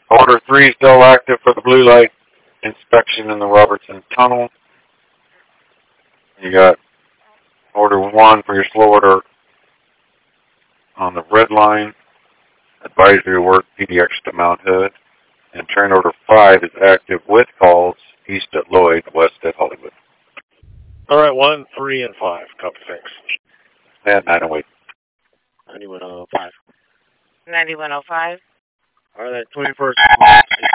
Order 3 still active for the blue light inspection in the Robertson Tunnel. You got Order 1 for your slow order on the red line. Advisory work PDX to Mount Hood. And train Order 5 is active with calls east at Lloyd, west at Hollywood. All right, 1, 3, and 5. Copy, thanks. At 908. 9105. 9105. All right, 21st.